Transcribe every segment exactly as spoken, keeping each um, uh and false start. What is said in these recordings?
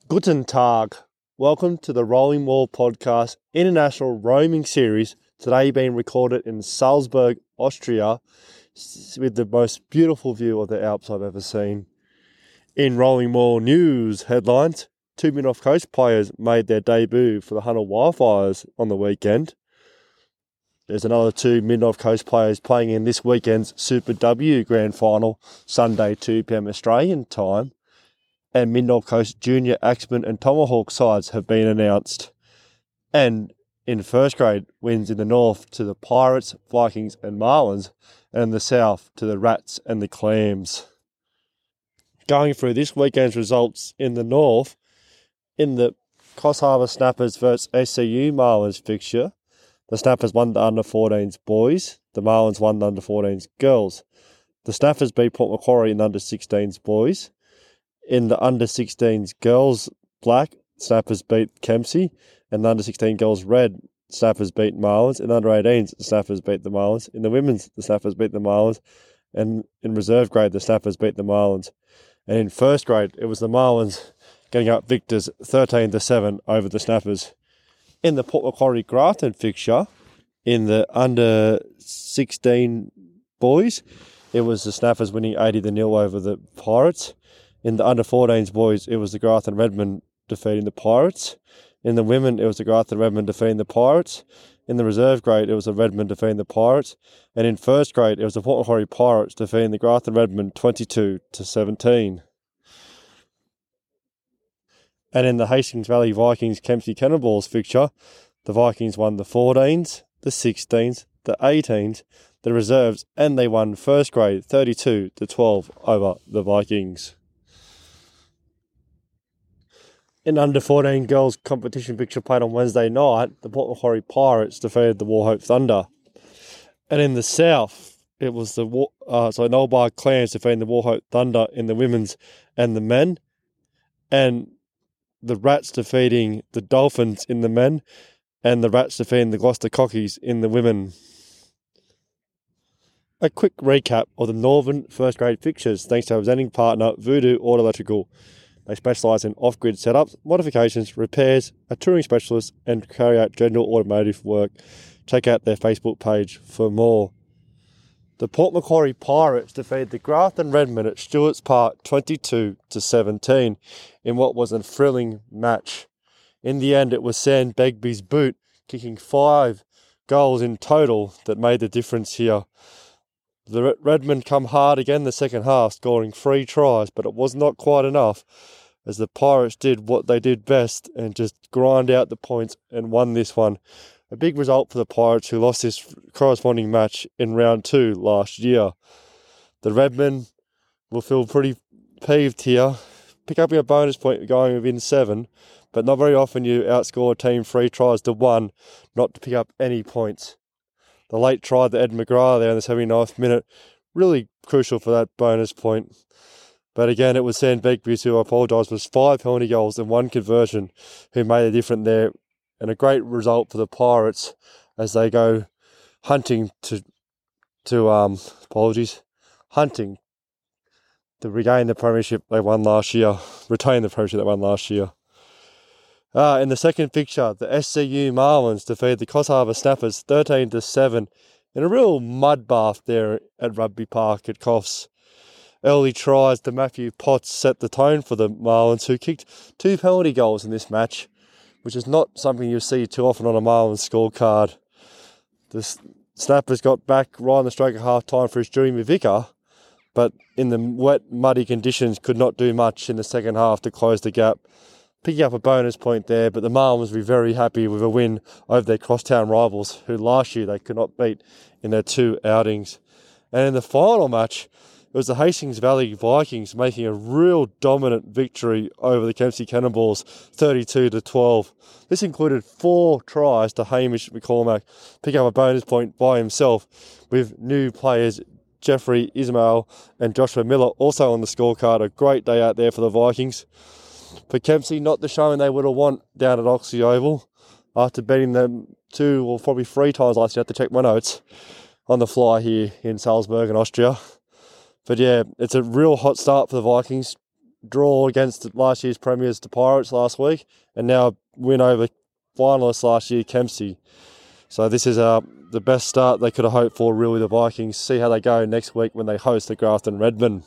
Guten Tag. Welcome to the Rolling Wall Podcast International Roaming Series, today being recorded in Salzburg, Austria, with the most beautiful view of the Alps I've ever seen. In Rolling Wall news headlines, two Mid-Off Coast players made their debut for the Hunter Wildfires on the weekend. There's another two Mid-Off Coast players playing in this weekend's Super W Grand Final, Sunday two p.m. Australian time. And Mid-Off Coast Junior Axeman and Tomahawk sides have been announced. And in first grade, wins in the north to the Pirates, Vikings and Marlins, and in the south to the Rats and the Clams. Going through this weekend's results in the north, in the Coffs Harbour Snappers versus S C U Marlins fixture, the Snappers won the under fourteens boys, the Marlins won the under fourteens girls. The Snappers beat Port Macquarie in the under sixteens boys. In the under sixteens girls black, Snappers beat Kempsey, and the under sixteen girls red, Snappers beat Marlins. In the under eighteens, the Snappers beat the Marlins. In the women's, the Snappers beat the Marlins. And in reserve grade, the Snappers beat the Marlins. And in first grade, it was the Marlins getting up victors thirteen to seven over the Snappers. In the Port Macquarie Grafton fixture, in the under sixteen boys, it was the Snappers winning eighty to nil over the Pirates. In the under fourteens boys, it was the Grafton Redmen defeating the Pirates. In the women, it was the Grafton Redmen defeating the Pirates. In the reserve grade, it was the Redmen defeating the Pirates. And in first grade, it was the Port Macquarie Pirates defeating the Grafton Redmen twenty-two to seventeen. And in the Hastings Valley Vikings Kempsey Cannonballs fixture, the Vikings won the fourteens, the sixteens, the eighteens, the reserves, and they won first grade thirty-two to twelve over the Vikings. In under fourteen girls competition fixture played on Wednesday night, the Port Macquarie Pirates defeated the Wauchope Thunder. And in the south, it was the uh, so Nullarbor Clans defeating the Wauchope Thunder in the women's and the men, and the Rats defeating the Dolphins in the men, and the Rats defeating the Gloucester Cockies in the women. A quick recap of the Northern first grade fixtures thanks to our presenting partner Voodoo Auto Electrical. They specialise in off-grid setups, modifications, repairs, a touring specialist, and carry out general automotive work. Check out their Facebook page for more. The Port Macquarie Pirates defeated the Grafton Redmen at Stewart's Park twenty-two to seventeen in what was a thrilling match. In the end, it was Sam Begbie's boot kicking five goals in total that made the difference here. The Redmen come hard again the second half, scoring three tries, but it was not quite enough, as the Pirates did what they did best and just grind out the points and won this one. A big result for the Pirates, who lost this corresponding match in round two last year. The Redmen will feel pretty peeved here, pick up a bonus point going within seven, but not very often you outscore a team three tries to one, not to pick up any points. The late try to Ed McGrath there in the seventy-ninth minute, really crucial for that bonus point. But again, it was Sam Begbie, who I apologise, was five penalty goals and one conversion, who made a difference there. And a great result for the Pirates as they go hunting to, to um, apologies, hunting to regain the premiership they won last year, retain the premiership they won last year. Uh, in the second fixture, the S C U Marlins defeated the Coffs Harbour Snappers thirteen to seven in a real mud bath there at Rugby Park at Coffs. Early tries to Matthew Potts set the tone for the Marlins, who kicked two penalty goals in this match, which is not something you see too often on a Marlins scorecard. The Snappers got back right on the stroke of half-time for Stewie Mavica, but in the wet, muddy conditions could not do much in the second half to close the gap. Picking up a bonus point there, but the Marlins will be very happy with a win over their crosstown rivals, who last year they could not beat in their two outings. And in the final match, it was the Hastings Valley Vikings making a real dominant victory over the Kempsey Cannonballs, thirty-two to twelve. This included four tries to Hamish McCormack, pick up a bonus point by himself, with new players Jeffrey Ismail and Joshua Miller also on the scorecard. A great day out there for the Vikings. For Kempsey, not the showing they would have won down at Oxley Oval after beating them two or probably three times last year. I have to check my notes on the fly here in Salzburg in Austria. But yeah, it's a real hot start for the Vikings. draw against last year's premiers, the Pirates, last week, and now win over finalists last year, Kempsey. So this is uh, the best start they could have hoped for, really, the Vikings. See how they go next week when they host the Grafton Redmen.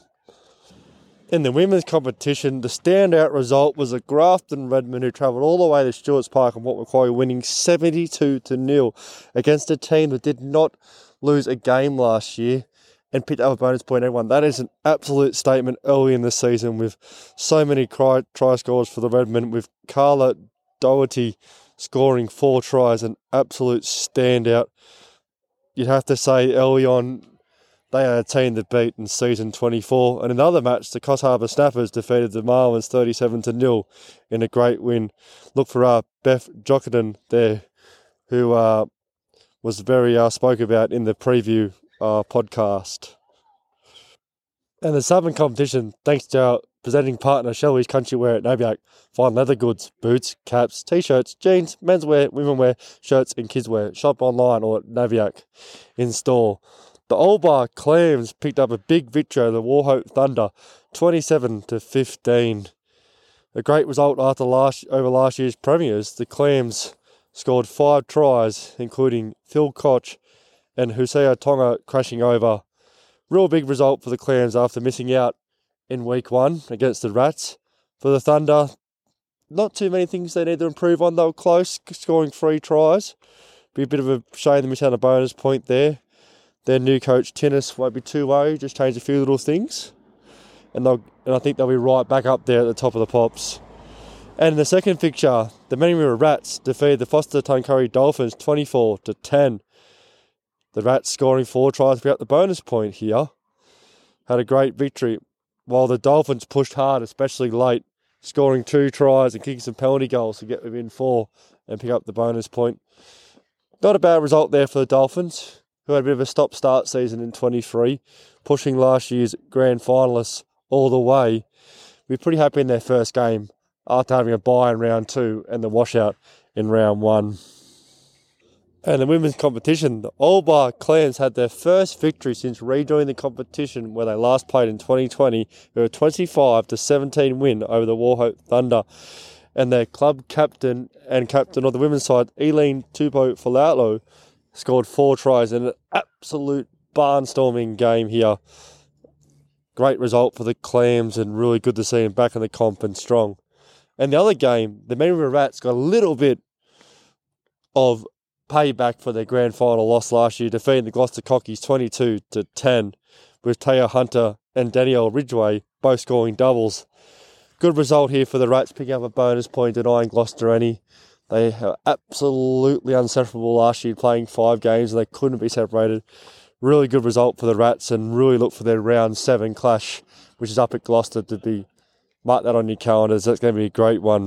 In the women's competition, the standout result was the Grafton Redmen, who travelled all the way to Stewart's Park and Port Macquarie, winning seventy-two to nil against a team that did not lose a game last year and picked up a bonus point everyone. That is an absolute statement early in the season, with so many try, try scores for the Redmen, with Carla Doherty scoring four tries, an absolute standout. You'd have to say early on, they are a team that beat in season twenty-four. And in another match, the Coss Harbour Snappers defeated the Marlins thirty-seven to nil in a great win. Look for uh, Beth Jockenden there, who uh, was very uh, spoke about in the preview uh, podcast. And the Southern competition, thanks to our presenting partner, Shelley's Country Wear at Nabiac. Find leather goods, boots, caps, t-shirts, jeans, menswear, womenwear, shirts and kidswear. Shop online or at Nabiac in store. The Olbar Clams picked up a big victory over the Wauchope Thunder, twenty-seven to fifteen. A great result after last over last year's premiers. The Clams scored five tries, including Phil Koch and Hosea Tonga crashing over. Real big result for the Clams after missing out in week one against the Rats. For the Thunder, not too many things they need to improve on. They were close, scoring three tries. Be a bit of a shame to miss out on a bonus point there. Their new coach, Tinnis, won't be too worried, just change a few little things. And they'll, and I think they'll be right back up there at the top of the pops. And in the second fixture, the Manurewa Rats defeated the Foster Tuncurry Dolphins twenty-four to ten. The Rats scoring four tries to get the bonus point here. Had a great victory, while the Dolphins pushed hard, especially late, scoring two tries and kicking some penalty goals to get within four and pick up the bonus point. Not a bad result there for the Dolphins, who had a bit of a stop-start season in twenty-three, pushing last year's grand finalists all the way. We're pretty happy in their first game after having a bye in round two and the washout in round one. And the women's competition, the Olbar Clams had their first victory since rejoining the competition where they last played in twenty twenty, with a twenty-five to seventeen win over the Wauchope Thunder. And their club captain and captain of the women's side, Eileen Tupo Falaulo, scored four tries in an absolute barnstorming game here. Great result for the Clams and really good to see them back in the comp and strong. And the other game, the Manurewa Rats got a little bit of payback for their grand final loss last year, defeating the Gloucester Cockies twenty-two to ten, with Taya Hunter and Danielle Ridgway both scoring doubles. Good result here for the Rats, picking up a bonus point, denying Gloucester any. They were absolutely unseparable last year, playing five games, and they couldn't be separated. Really good result for the Rats, and really look for their round seven clash, which is up at Gloucester, to be mark that on your calendars. That's going to be a great one.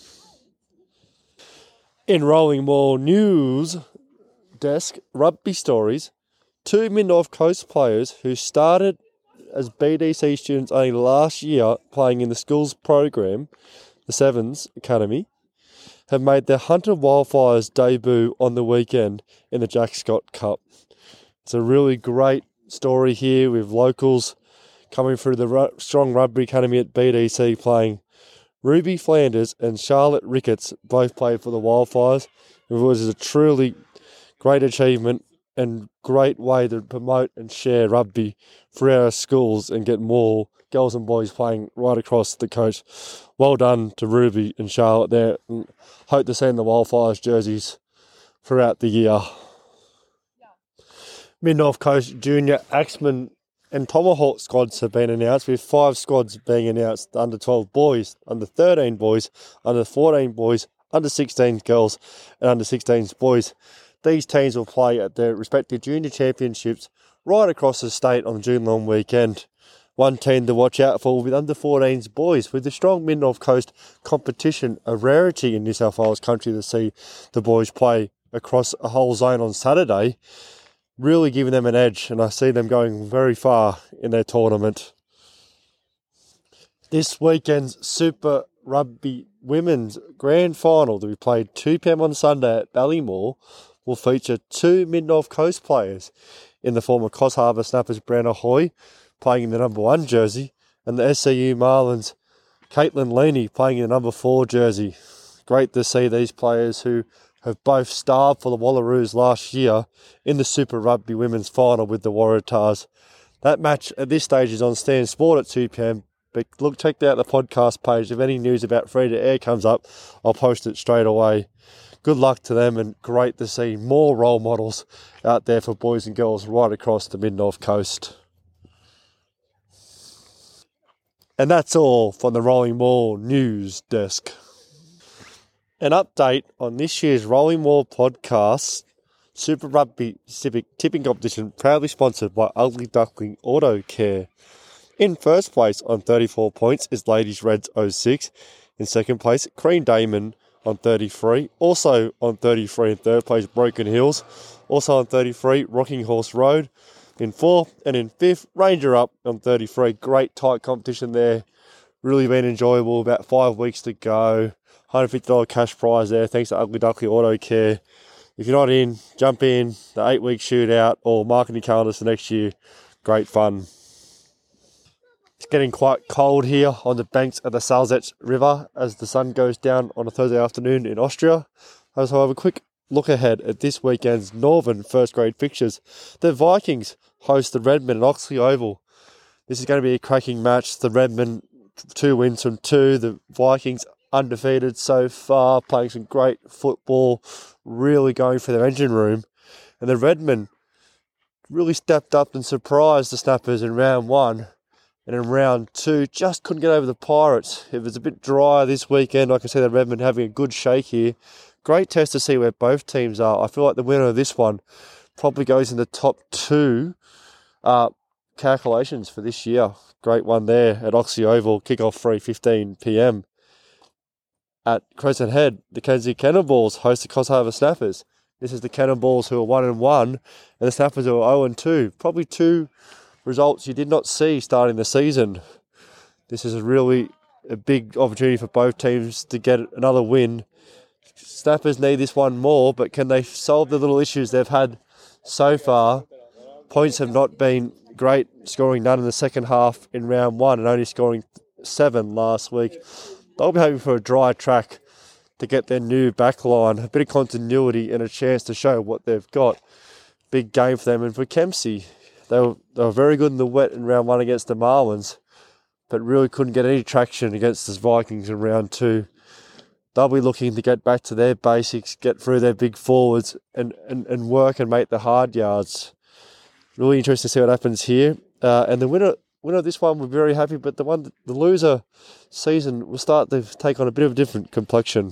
In rolling more news desk, rugby stories, two Mid-North Coast players who started as B D C students only last year playing in the schools program, the Sevens Academy, have made their Hunter Wildfires debut on the weekend in the Jack Scott Cup. It's a really great story here with locals coming through the strong rugby academy at B D C playing. Ruby Flanders and Charlotte Ricketts both played for the Wildfires. It was a truly great achievement and great way to promote and share rugby for our schools and get more girls and boys playing right across the coast. Well done to Ruby and Charlotte there. And hope to see them in the Wildfires jerseys throughout the year. Yeah. Mid-North Coast Junior Axeman and Tomahawk squads have been announced, with five squads being announced: under twelve boys, under thirteen boys, under fourteen boys, under sixteen girls, and under sixteen boys. These teams will play at their respective junior championships right across the state on the June long weekend. One team to watch out for with under fourteens boys, with the strong Mid-North Coast competition a rarity in New South Wales country to see the boys play across a whole zone on Saturday, really giving them an edge, and I see them going very far in their tournament. This weekend's Super Rugby Women's Grand Final, to be played two p.m. on Sunday at Ballymore, will feature two Mid-North Coast players in the form of Coss Harbour Snappers Brenna Hoy, playing in the number one jersey, and the S C U Marlins Caitlin Leaney playing in the number four jersey. Great to see these players who have both starved for the Wallaroos last year in the Super Rugby Women's Final with the Waratahs. That match at this stage is on Stan Sport at two p.m. But look, check out the podcast page. If any news about free to air comes up, I'll post it straight away. Good luck to them, and great to see more role models out there for boys and girls right across the Mid-North Coast. And that's all from the Rolling Maul News Desk. An update on this year's Rolling Maul podcast Super Rugby Civic Tipping Competition, proudly sponsored by Ugly Duckling Auto Care. In first place on thirty-four points is Ladies Reds oh six. In second place, Crean Damon on thirty-three. Also on thirty-three in third place, Broken Hills. Also on thirty-three, Rocking Horse Road. In fourth and in fifth, Ranger Up on thirty-three. Great tight competition there. Really been enjoyable. About five weeks to go. one hundred fifty dollars cash prize there, thanks to Ugly Duckling Auto Care. If you're not in, jump in. The eight-week shootout or marketing calendars for next year. Great fun. It's getting quite cold here on the banks of the Salzach River as the sun goes down on a Thursday afternoon in Austria. As I have a quick look ahead at this weekend's Northern first grade fixtures. The Vikings host the Redmen at Oxley Oval. This is going to be a cracking match. The Redmen, two wins from two. The Vikings undefeated so far, playing some great football, really going for their engine room. And the Redmen really stepped up and surprised the Snappers in round one. And in round two, just couldn't get over the Pirates. It was a bit drier this weekend. I can see the Redmen having a good shake here. Great test to see where both teams are. I feel like the winner of this one probably goes in the top two uh, calculations for this year. Great one there at Oxley Oval. Kickoff three fifteen p.m. At Crescent Head, the Kenzie Cannonballs host the Coffs Harbour Snappers. This is the Cannonballs who are one and one, and the Snappers who are oh and two. Probably two results you did not see starting the season. This is a really a big opportunity for both teams to get another win. Snappers need this one more, but can they solve the little issues they've had so far? Points have not been great, scoring none in the second half in round one and only scoring seven last week. They'll be hoping for a dry track to get their new backline, a bit of continuity and a chance to show what they've got. Big game for them. And for Kempsey, they were, they were very good in the wet in round one against the Marlins, but really couldn't get any traction against the Vikings in round two. They'll be looking to get back to their basics, get through their big forwards and, and, and work and make the hard yards. Really interesting to see what happens here. Uh, and the winner winner of this one, we're very happy, but the one the loser season will start to take on a bit of a different complexion.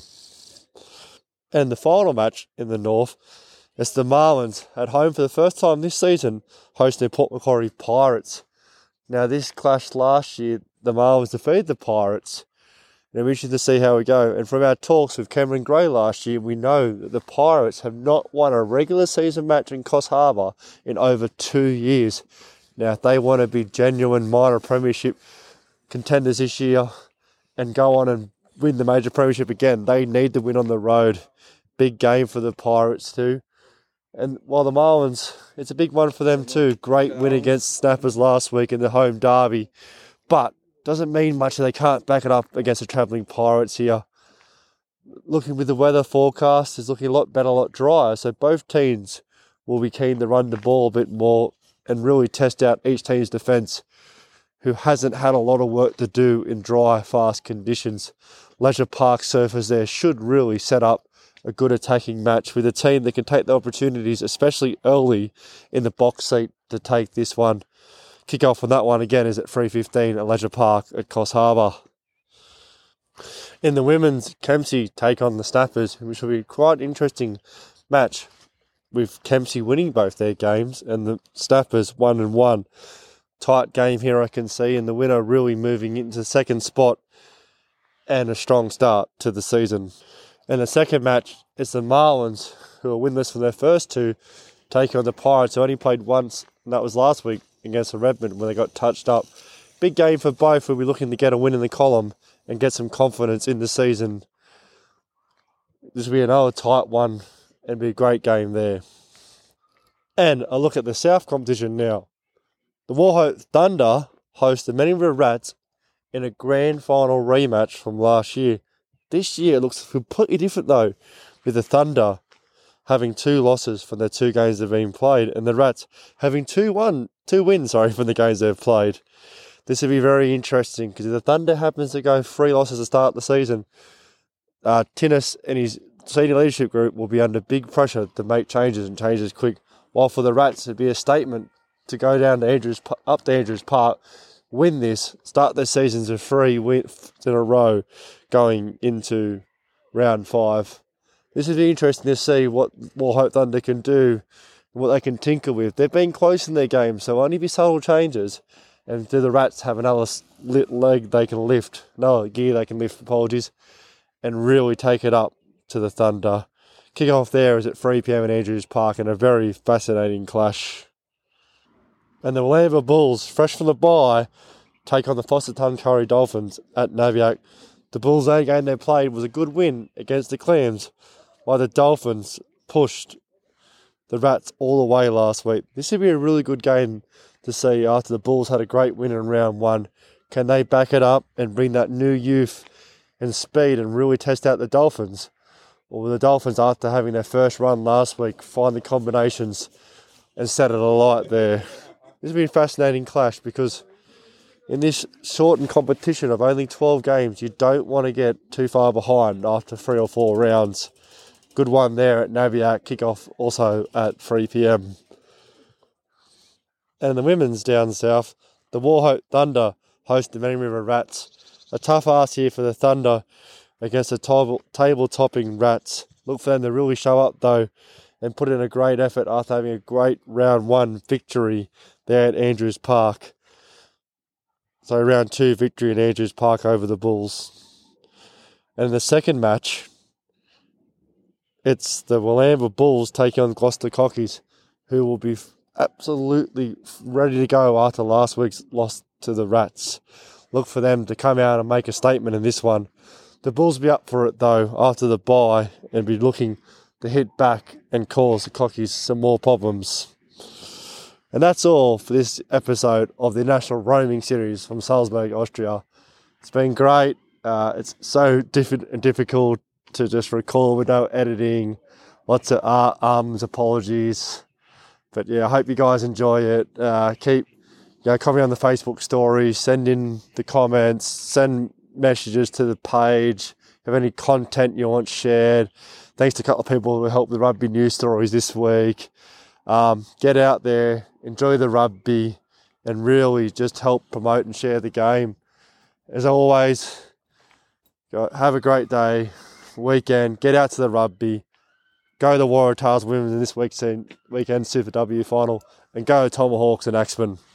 And the final match in the North, it's the Marlins at home for the first time this season, hosting Port Macquarie Pirates. Now, this clash last year, the Marlins defeated the Pirates. And I'm interested to see how we go. And from our talks with Cameron Gray last year, we know that the Pirates have not won a regular season match in Coffs Harbour in over two years. Now, if they want to be genuine minor premiership contenders this year and go on and win the major premiership again, they need to win on the road. Big game for the Pirates too. And while the Marlins, it's a big one for them too. Great win against Snappers last week in the home derby. But doesn't mean much if they can't back it up against the travelling Pirates here. Looking with the weather forecast, it's looking a lot better, a lot drier. So both teams will be keen to run the ball a bit more and really test out each team's defence, who hasn't had a lot of work to do in dry, fast conditions. Leisure Park surfers there should really set up a good attacking match with a team that can take the opportunities, especially early in the box seat, to take this one. Kick-off on that one again is at three fifteen at Leisure Park at Coffs Harbour. In the women's, Kempsey take on the Snappers, which will be quite an interesting match, with Kempsey winning both their games and the Snappers one and one. Tight game here I can see, and the winner really moving into the second spot and a strong start to the season. And the second match is the Marlins, who are winless from their first two, taking on the Pirates, who only played once, and that was last week against the Redmen when they got touched up. Big game for both. We'll be looking to get a win in the column and get some confidence in the season. This will be another tight one and be a great game there. And a look at the South competition now. The Warhope Thunder host the Manning River Rats in a grand final rematch from last year. This year it looks completely different though, with the Thunder having two losses from their two games that have been played, and the Rats having two one two wins sorry from the games they've played. This will be very interesting because if the Thunder happens to go three losses to start the season, uh, Tinnis and his senior leadership group will be under big pressure to make changes and changes quick. While for the Rats, it'd be a statement to go down to Andrews, up to Andrews Park, win this, start their seasons of three wins in a row going into round five. This would be interesting to see what Warhope Thunder can do, what they can tinker with. They've been close in their game, so only be subtle changes. And do the Rats have another leg they can lift, another gear they can lift, apologies, and really take it up to the Thunder. Kick-off there is at three p.m. at Andrews Park in a very fascinating clash. And the Wilamba Bulls, fresh from the bye, take on the Foster Tuncurry Dolphins at Naviac. The Bulls' only game they played was a good win against the Clams, while the Dolphins pushed the Rats all the way last week. This would be a really good game to see after the Bulls had a great win in round one. Can they back it up and bring that new youth and speed and really test out the Dolphins? Or will the Dolphins, after having their first run last week, find the combinations and set it alight there? This will be a fascinating clash because in this shortened competition of only twelve games, you don't want to get too far behind after three or four rounds. Good one there at Naviac, kickoff also at three p.m. And the women's down south, the Warhope Thunder host the Many River Rats. A tough ask here for the Thunder against the table, table-topping Rats. Look for them to really show up though and put in a great effort after having a great round one victory there at Andrews Park. So round two victory in Andrews Park over the Bulls. And in the second match, it's the Wilamba Bulls taking on Gloucester Cockies, who will be absolutely ready to go after last week's loss to the Rats. Look for them to come out and make a statement in this one. The Bulls will be up for it though after the bye and be looking to hit back and cause the Cockies some more problems. And that's all for this episode of the National Roaming Series from Salzburg, Austria. It's been great. Uh, it's so diff- difficult to just record with no editing. Lots of uh, ums, apologies. But yeah, I hope you guys enjoy it. Uh, keep you know, comment on the Facebook story, send in the comments, send messages to the page. Have any content you want shared. Thanks to a couple of people who helped the rugby news stories this week. Um, get out there, enjoy the rugby, and really just help promote and share the game. As always, have a great day, weekend, get out to the rugby, go to the Waratahs Women's in this week's weekend Super W final, and go Tomahawks and Axemen.